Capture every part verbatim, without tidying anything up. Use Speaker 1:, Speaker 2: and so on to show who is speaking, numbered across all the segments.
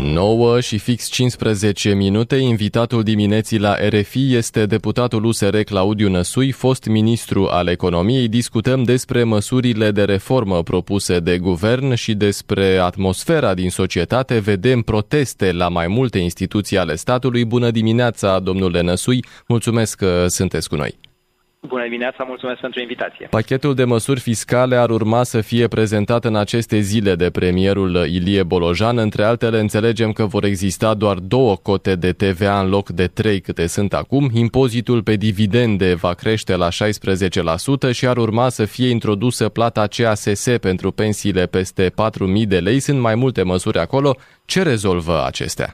Speaker 1: nouă și fix cincisprezece minute, invitatul dimineții la R F I este deputatul U S R Claudiu Năsui, fost ministru al economiei. Discutăm despre măsurile de reformă propuse de guvern și despre atmosfera din societate. Vedem proteste la mai multe instituții ale statului. Bună dimineața, domnule Năsui, mulțumesc că sunteți cu noi.
Speaker 2: Bună dimineața, mulțumesc pentru invitație.
Speaker 1: Pachetul de măsuri fiscale ar urma să fie prezentat în aceste zile de premierul Ilie Bolojan. Între altele, înțelegem că vor exista doar două cote de T V A în loc de trei câte sunt acum. Impozitul pe dividende va crește la șaisprezece la sută și ar urma să fie introdusă plata C A S S pentru pensiile peste patru mii de lei. Sunt mai multe măsuri acolo. Ce rezolvă acestea?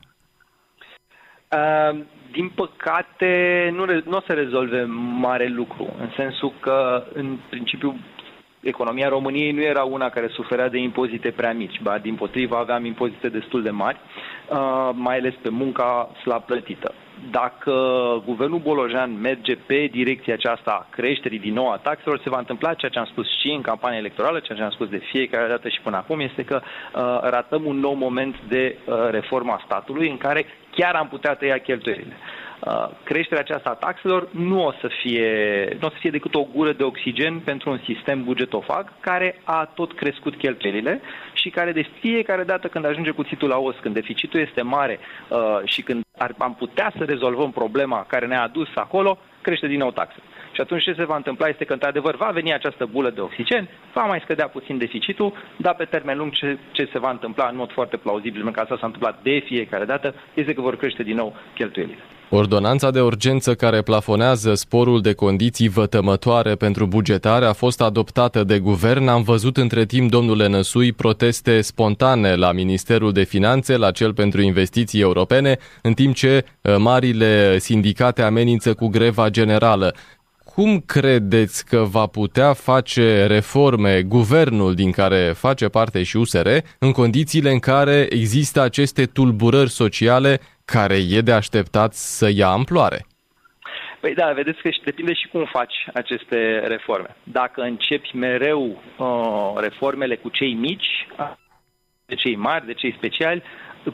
Speaker 2: Uh... Din păcate, nu, nu o să rezolve mare lucru, în sensul că, în principiu, economia României nu era una care suferea de impozite prea mici, ba dimpotrivă aveam impozite destul de mari, uh, mai ales pe munca slab plătită. Dacă guvernul Bolojan merge pe direcția aceasta a creșterii din nou a taxelor, se va întâmpla ceea ce am spus și în campania electorală, ceea ce am spus de fiecare dată și până acum, este că uh, ratăm un nou moment de uh, reforma statului în care chiar am putea tăia cheltuielile. Uh, creșterea aceasta a taxelor nu o să fie, nu o să fie decât o gură de oxigen pentru un sistem bugetofag care a tot crescut cheltuielile și care de fiecare dată când ajunge cuțitul la os, când deficitul este mare uh, și când ar, am putea să rezolvăm problema care ne-a adus acolo, crește din nou taxele. Și atunci ce se va întâmpla este că, într-adevăr, va veni această bulă de oxigen, va mai scădea puțin deficitul, dar pe termen lung ce, ce se va întâmpla în mod foarte plauzibil, pentru că asta s-a întâmplat de fiecare dată, este că vor crește din nou cheltuielile.
Speaker 1: Ordonanța de urgență care plafonează sporul de condiții vătămătoare pentru bugetare a fost adoptată de guvern. Am văzut între timp, domnule Năsui, proteste spontane la Ministerul de Finanțe, la cel pentru investiții europene, în timp ce marile sindicate amenință cu greva generală. Cum credeți că va putea face reforme guvernul din care face parte și U S R în condițiile în care există aceste tulburări sociale care e de așteptat să ia amploare?
Speaker 2: Păi da, vedeți că depinde și cum faci aceste reforme. Dacă începi mereu uh, reformele cu cei mici, de cei mari, de cei speciali,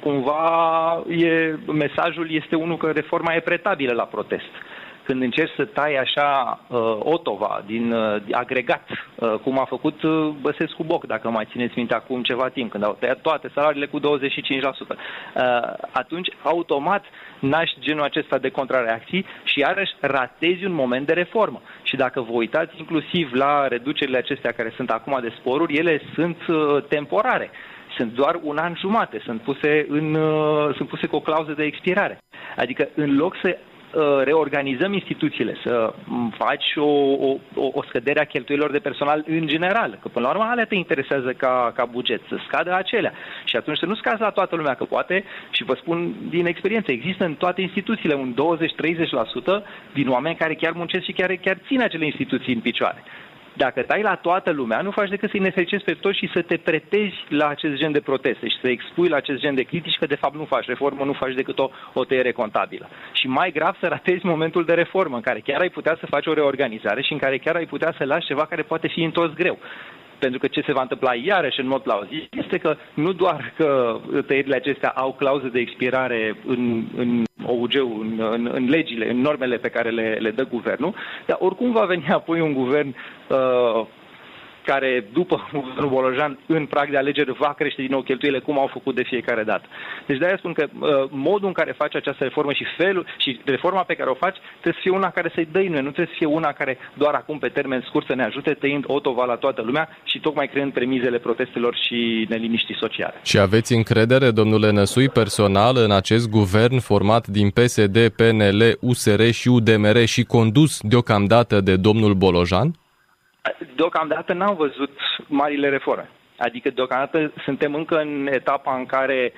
Speaker 2: cumva e, mesajul este unul că reforma e pretabilă la protest. Când încerci să tai așa uh, otova din uh, agregat, uh, cum a făcut uh, Băsescu Boc, dacă mai țineți minte acum ceva timp, când au tăiat toate salariile cu douăzeci și cinci la sută, uh, atunci automat naști genul acesta de contrareacții și iarăși ratezi un moment de reformă. Și dacă vă uitați inclusiv la reducerile acestea care sunt acum de sporuri, ele sunt uh, temporare. Sunt doar un an jumate, sunt puse, în, uh, sunt puse cu o clauză de expirare. Adică în loc să reorganizăm instituțiile, să faci o, o, o scădere a cheltuielilor de personal în general, că până la urmă alea te interesează ca, ca buget, să scadă acelea. Și atunci să nu scazi la toată lumea, că poate, și vă spun din experiență, există în toate instituțiile un douăzeci-treizeci la sută din oameni care chiar muncesc și chiar, chiar țin acele instituții în picioare. Dacă tai la toată lumea, nu faci decât să-i nefericezi pe toți și să te pretezi la acest gen de proteste și să expui la acest gen de critici că de fapt nu faci reformă, nu faci decât o, o tăiere contabilă. Și mai grav să ratezi momentul de reformă în care chiar ai putea să faci o reorganizare și în care chiar ai putea să lași ceva care poate fi întors greu. Pentru că ce se va întâmpla iarăși în mod plauzibil este că nu doar că tăierile acestea au clauze de expirare în, în O U G-ul, în, în, în legile, în normele pe care le, le dă guvernul, dar oricum va veni apoi un guvern uh, care, după guvernul Bolojan, în prag de alegeri, va crește din nou cheltuielile, cum au făcut de fiecare dată. Deci de-aia spun că uh, modul în care faci această reformă și felul și reforma pe care o faci trebuie să fie una care să-i dăinuie, nu trebuie să fie una care doar acum pe termen scurt să ne ajute, tăind otova la toată lumea și tocmai creând premizele protestelor și neliniștii sociale.
Speaker 1: Și aveți încredere, domnule Năsui, personal în acest guvern format din P S D, P N L, U S R și U D M R și condus deocamdată de domnul Bolojan?
Speaker 2: Deocamdată n-am văzut marile reforme. Adică deocamdată suntem încă în etapa în care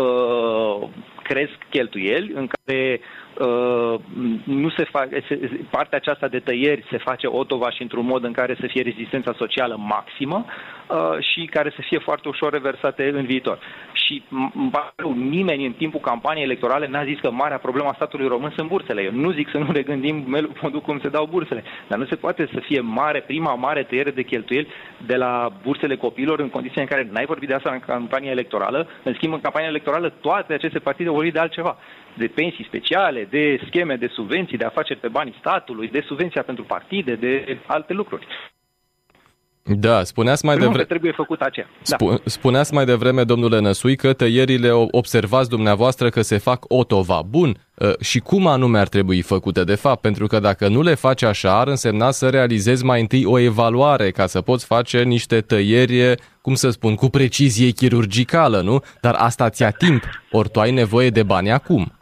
Speaker 2: uh, cresc cheltuieli, în care uh, nu se face, partea aceasta de tăieri se face otova și într-un mod în care să fie rezistența socială maximă uh, și care să fie foarte ușor reversate în viitor. și nimeni în timpul campaniei electorale n-a zis că marea problemă a statului român sunt bursele. Eu nu zic să nu regândim modul cum se dau bursele, dar nu se poate să fie mare, prima mare tăiere de cheltuieli de la bursele copiilor în condiții în care n-ai vorbit de asta în campania electorală. În schimb, în campania electorală toate aceste partide au vorbit de altceva. De pensii speciale, de scheme de subvenții, de afaceri pe banii statului, de subvenția pentru partide, de alte lucruri.
Speaker 1: Da, spuneați mai devreme.
Speaker 2: Trebuie făcut aceea.
Speaker 1: Spu- da. Spuneați mai devreme, domnule Năsui, că tăierile observați dumneavoastră că se fac otova. Bun, și cum anume ar trebui făcute de fapt? Pentru că dacă nu le faci așa, ar însemna să realizezi mai întâi o evaluare ca să poți face niște tăieri, cum să spun, cu precizie chirurgicală, nu? Dar asta ți-a timp, ori tu ai nevoie de bani acum.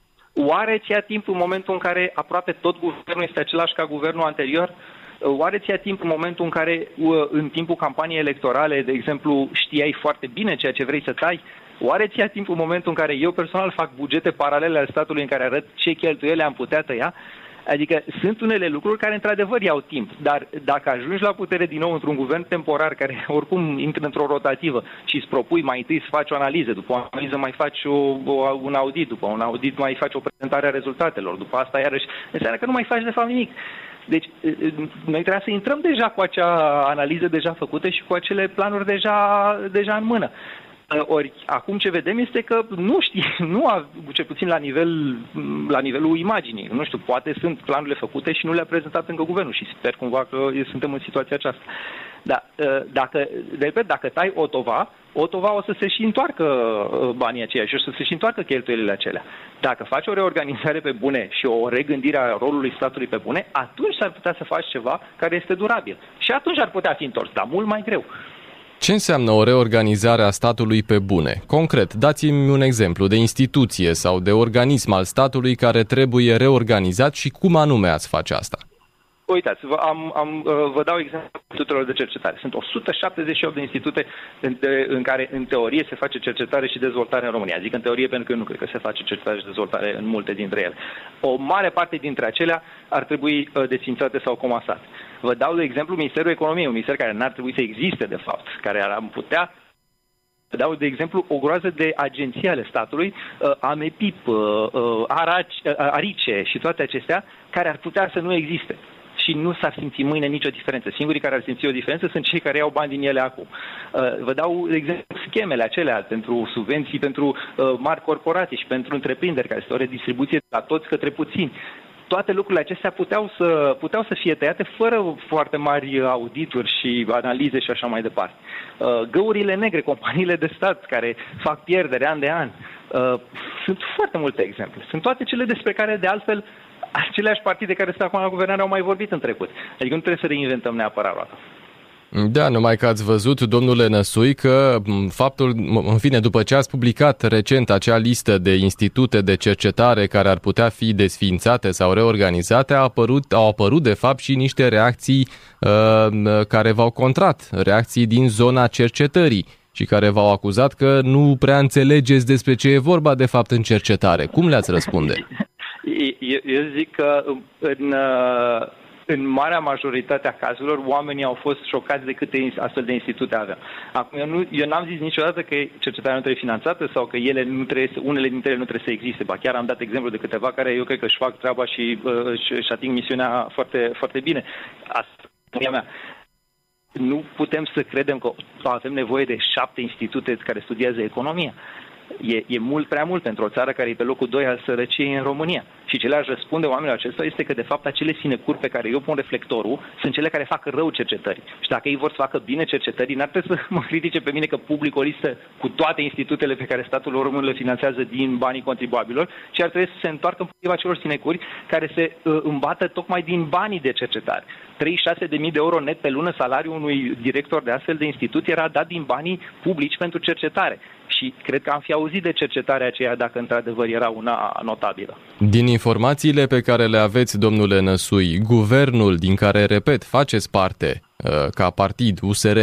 Speaker 2: Oare ți-a timp în momentul în care aproape tot guvernul este același ca guvernul anterior? Oare ți-a timp în momentul în care, în timpul campaniei electorale, de exemplu, știai foarte bine ceea ce vrei să tai? Oare ți-a timp în momentul în care eu personal fac bugete paralele al statului în care arăt ce cheltuieli am putea tăia? Adică sunt unele lucruri care într-adevăr iau timp, dar dacă ajungi la putere din nou într-un guvern temporar care oricum intră într-o rotativă și îți propui mai întâi să faci o analiză, după o analiză mai faci o, o, un audit, după un audit mai faci o prezentare a rezultatelor, după asta iarăși înseamnă că nu mai faci de fapt nimic. Deci noi trebuie să intrăm deja cu acea analiză deja făcută și cu acele planuri deja, deja în mână. Ori acum ce vedem este că nu știi, nu a, cel puțin la nivel la nivelul imaginii. Nu știu, poate sunt planurile făcute și nu le-a prezentat încă guvernul și sper cumva că suntem în situația aceasta. Dar dacă, de repede, dacă tai otova, otova o să se și întoarcă banii aceia și o să se și întoarcă cheltuielile acelea. Dacă faci o reorganizare pe bune și o regândire a rolului statului pe bune, atunci s-ar putea să faci ceva care este durabil. Și atunci ar putea fi întors, dar mult mai greu.
Speaker 1: Ce înseamnă o reorganizare a statului pe bune? Concret, dați-mi un exemplu de instituție sau de organism al statului care trebuie reorganizat și cum anume ați face asta?
Speaker 2: Uitați, vă, am, am, vă dau exemplu institutelor de cercetare. Sunt o sută șaptezeci și opt de institute în, de, în care, în teorie, se face cercetare și dezvoltare în România. Zic în teorie pentru că eu nu cred că se face cercetare și dezvoltare în multe dintre ele. O mare parte dintre acelea ar trebui desființate sau comasate. Vă dau de exemplu Ministerul Economiei, un minister care n-ar trebui să existe, de fapt, care ar putea. Vă dau de exemplu o groază de agenții ale statului, AMEPIP, ARICE și toate acestea, care ar putea să nu existe. Și nu s-ar simți mâine nicio diferență. Singurii care ar simți o diferență sunt cei care iau bani din ele acum. Vă dau, de exemplu, schemele acelea pentru subvenții, pentru mari corporații și pentru întreprinderi, care este o redistribuție la toți către puțini. Toate lucrurile acestea puteau să, puteau să fie tăiate fără foarte mari audituri și analize și așa mai departe. Găurile negre, companiile de stat care fac pierdere an de an. Sunt foarte multe exemple. Sunt toate cele despre care, de altfel, aceleași partide care sunt acum la guvernare au mai vorbit în trecut. Adică nu trebuie să reinventăm neapărat roata.
Speaker 1: Da, numai că ați văzut, domnule Năsui, că faptul, în fine, după ce ați publicat recent acea listă de institute de cercetare care ar putea fi desființate sau reorganizate, a apărut, au apărut de fapt și niște reacții uh, care v-au contrat, reacții din zona cercetării și care v-au acuzat că nu prea înțelegeți despre ce e vorba de fapt în cercetare. Cum le-ați răspunde?
Speaker 2: Eu, eu zic că în, în marea majoritate a cazurilor oamenii au fost șocați de câte astfel de institute aveam. Acum, eu, nu, eu n-am zis niciodată că cercetarea nu trebuie finanțată sau că ele nu trebuie, unele dintre ele nu trebuie să existe. Ba chiar am dat exemplu de câteva care eu cred că își fac treaba și își, își ating misiunea foarte, foarte bine. Asta e mea. Nu putem să credem că avem nevoie de șapte institute care studiază economia. E, e mult prea mult pentru o țară care e pe locul doi al sărăciei în România. Și ce le-aș răspunde oamenilor acestora este că, de fapt, acele sinecuri pe care eu pun reflectorul sunt cele care fac rău cercetării. Și dacă ei vor să facă bine cercetării, n-ar trebui să mă critice pe mine că public o listă cu toate institutele pe care statul român le finanțează din banii contribuabilor, ci ar trebui să se întoarcă împotriva celor sinecuri care se uh, îmbată tocmai din banii de cercetare. treizeci și șase de mii de euro net pe lună salariul unui director de astfel de institut era dat din banii publici pentru cercetare. Și cred că am fi auzit de cercetarea aceea dacă într-adevăr era una notabilă.
Speaker 1: Din informațiile pe care le aveți, domnule Năsui, guvernul din care, repet, faceți parte ca partid U S R,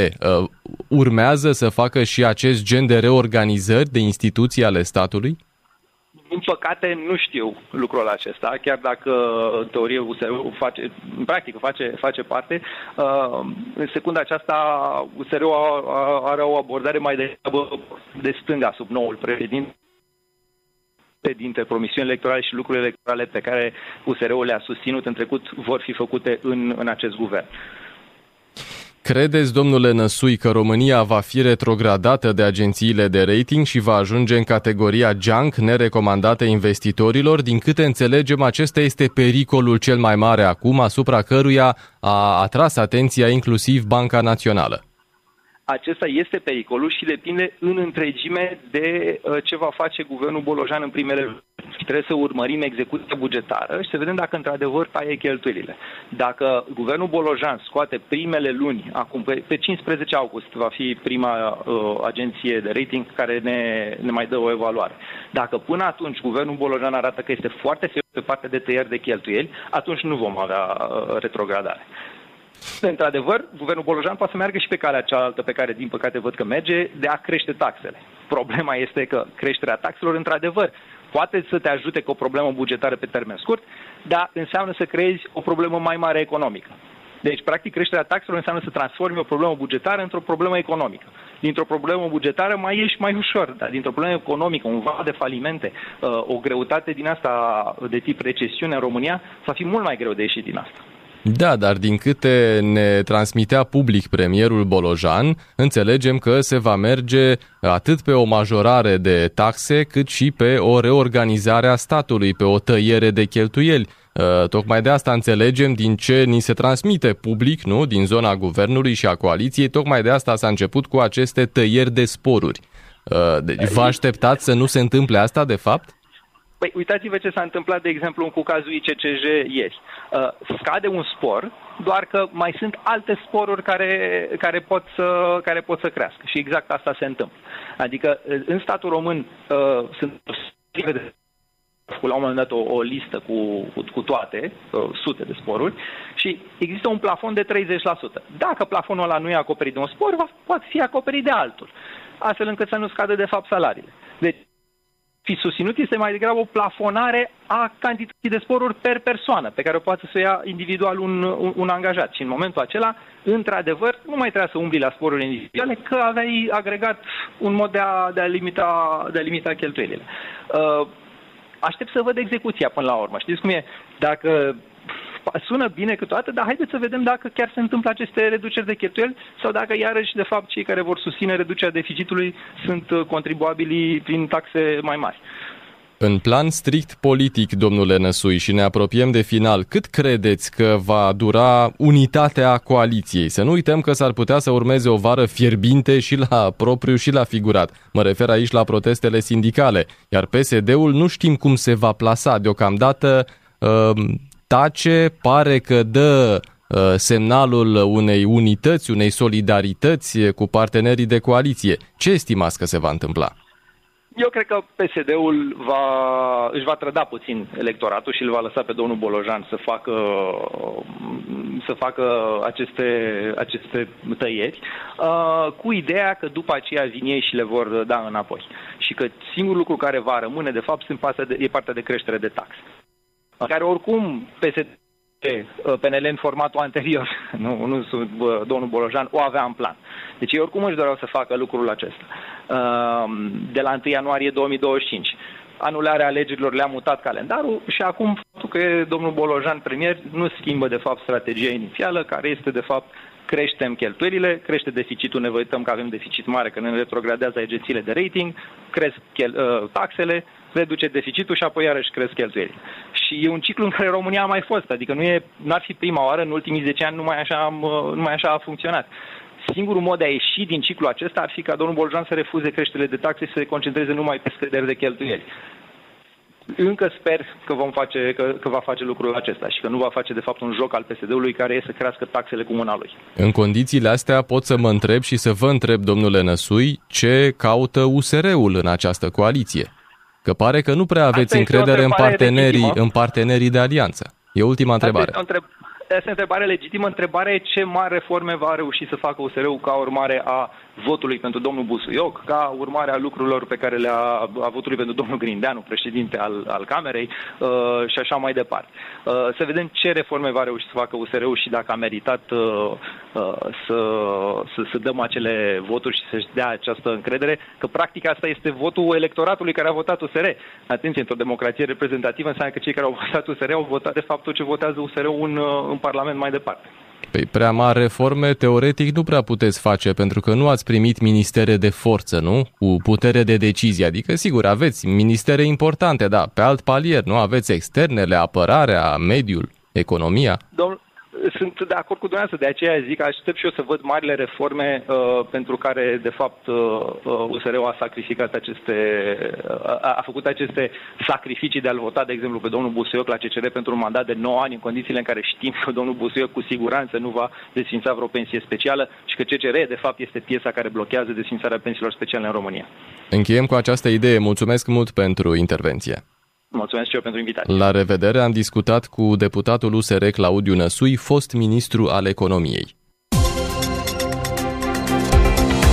Speaker 1: urmează să facă și acest gen de reorganizări de instituții ale statului?
Speaker 2: Din păcate, nu știu lucrul acesta, chiar dacă în teorie U S R-ul face, în practică face, face parte. În secunda aceasta, U S R-ul are o abordare mai degrabă de stânga sub noul președinte, dintre promisiuni electorale și lucruri electorale pe care U S R-ul le-a susținut în trecut vor fi făcute în, în acest guvern.
Speaker 1: Credeți, domnule Năsui, că România va fi retrogradată de agențiile de rating și va ajunge în categoria junk, nerecomandate investitorilor? Din câte înțelegem, acesta este pericolul cel mai mare acum, asupra căruia a atras atenția inclusiv Banca Națională.
Speaker 2: Acesta este pericolul și depinde în întregime de uh, ce va face guvernul Bolojan în primele luni. Trebuie să urmărim execuția bugetară și să vedem dacă într-adevăr taie cheltuielile. Dacă guvernul Bolojan scoate primele luni, acum pe, pe cincisprezece august va fi prima uh, agenție de rating care ne, ne mai dă o evaluare. Dacă până atunci guvernul Bolojan arată că este foarte serios pe partea de tăieri de cheltuieli, atunci nu vom avea uh, retrogradare. Într-adevăr, guvernul Bolojan poate să meargă și pe calea cealaltă pe care, din păcate, văd că merge, de a crește taxele. Problema este că creșterea taxelor, într-adevăr, poate să te ajute cu o problemă bugetară pe termen scurt, dar înseamnă să creezi o problemă mai mare economică. Deci, practic, creșterea taxelor înseamnă să transformi o problemă bugetară într-o problemă economică. Dintr-o problemă bugetară mai ieși mai ușor, dar dintr-o problemă economică, un val de falimente, o greutate din asta de tip recesiune în România, va fi mult mai greu de ieșit din asta.
Speaker 1: Da, dar din câte ne transmitea public premierul Bolojan, înțelegem că se va merge atât pe o majorare de taxe, cât și pe o reorganizare a statului, pe o tăiere de cheltuieli. Tocmai de asta înțelegem din ce ni se transmite public, nu, din zona guvernului și a coaliției, tocmai de asta s-a început cu aceste tăieri de sporuri. Deci vă așteptați să nu se întâmple asta, de fapt?
Speaker 2: Păi, uitați-vă ce s-a întâmplat, de exemplu, cu cazul I C C J ieri. Uh, scade un spor, doar că mai sunt alte sporuri care, care, pot să, care pot să crească. Și exact asta se întâmplă. Adică, în statul român uh, sunt la un moment dat o, o listă cu, cu, cu toate, uh, sute de sporuri, și există un plafon de treizeci la sută. Dacă plafonul ăla nu e acoperit de un spor, va, poate fi acoperit de altul, astfel încât să nu scadă, de fapt, salariile. Deci, fi susținut este mai degrabă o plafonare a cantității de sporuri per persoană, pe care o poate să ia individual un, un, un angajat. Și în momentul acela, într-adevăr, nu mai trebuia să umbli la sporurile individuale, că aveai agregat un mod de a, de a, limita, de a limita cheltuielile. Uh, aștept să văd execuția până la urmă. Știți cum e? Dacă sună bine câteodată, dar haideți să vedem dacă chiar se întâmplă aceste reduceri de cheltuieli sau dacă iarăși, de fapt, cei care vor susține reducerea deficitului sunt contribuabili prin taxe mai mari.
Speaker 1: În plan strict politic, domnule Năsui, și ne apropiem de final, cât credeți că va dura unitatea coaliției? Să nu uităm că s-ar putea să urmeze o vară fierbinte și la propriu și la figurat. Mă refer aici la protestele sindicale, iar P S D-ul nu știm cum se va plasa. Deocamdată uh, tace, pare că dă uh, semnalul unei unități, unei solidarități cu partenerii de coaliție. Ce estimați că se va întâmpla?
Speaker 2: Eu cred că P S D-ul va, își va trăda puțin electoratul și îl va lăsa pe domnul Bolojan să facă, să facă aceste, aceste tăieri, uh, cu ideea că după aceea vin ei și le vor da înapoi. Și că singurul lucru care va rămâne, de fapt, e partea de creștere de taxe, care oricum P S D, P N L în formatul anterior, nu, nu domnul Bolojan, o avea în plan. Deci ei oricum își doreau să facă lucrul acesta. De la întâi ianuarie două mii douăzeci și cinci. Anularea alegerilor le-a mutat calendarul și acum faptul că domnul Bolojan premier nu schimbă de fapt strategia inițială, care este de fapt creștem cheltuielile, crește deficitul, ne uităm că avem deficit mare, că ne retrogradează agențiile de rating, cresc chel, uh, taxele, reduce deficitul și apoi iarăși cresc cheltuielile. Și e un ciclu în care România a mai fost, adică nu e, n-ar fi prima oară, în ultimii zece ani numai așa, numai așa a funcționat. Singurul mod de a ieși din ciclul acesta ar fi ca domnul Bolojan să refuze creșterile de taxe și să se concentreze numai pe scăderi de cheltuieli. Încă sper că, vom face, că, că va face lucrul acesta și că nu va face de fapt un joc al P S D-ului care e să crească taxele cu mâna lui. În
Speaker 1: condițiile astea pot să mă întreb și să vă întreb, domnule Năsui, ce caută U S R-ul în această coaliție? Că pare că nu prea aveți încredere în partenerii, în partenerii de alianță. E ultima întrebare.
Speaker 2: Asta e o întrebare legitimă. Întrebarea e ce mari reforme va reuși să facă U S R-ul ca urmare a votului pentru domnul Busuioc, ca urmare a lucrurilor pe care le-a a votului pentru domnul Grindeanu, președinte al, al Camerei, uh, și așa mai departe. Uh, să vedem ce reforme va reuși să facă U S R-ul și dacă a meritat uh, uh, să, să, să dăm acele voturi și să-și dea această încredere, că practic asta este votul electoratului care a votat U S R. Atenție, într-o democrație reprezentativă înseamnă că cei care au votat U S R au votat de fapt tot ce votează U S R-ul în, în Parlament mai departe.
Speaker 1: Păi prea mari reforme, teoretic, nu prea puteți face, pentru că nu ați primit ministere de forță, nu? Cu putere de decizie. Adică, sigur, aveți ministere importante, da, pe alt palier, nu? Aveți externele, apărarea, mediul, economia.
Speaker 2: Domnul, sunt de acord cu dumneavoastră, de aceea zic că aștept și eu să văd marile reforme uh, pentru care, de fapt, uh, U S R-ul a sacrificat aceste, uh, a, a făcut aceste sacrificii de a-l vota, de exemplu, pe domnul Busuioc la C C R pentru un mandat de nouă ani, în condițiile în care știm că domnul Busuioc cu siguranță nu va desfința vreo pensie specială și că C C R, de fapt, este piesa care blochează desfințarea pensiilor speciale în România.
Speaker 1: Încheiem cu această idee. Mulțumesc mult pentru intervenție.
Speaker 2: Mulțumesc și eu pentru invitație.
Speaker 1: La revedere, am discutat cu deputatul U S R Claudiu Năsui, fost ministru al economiei.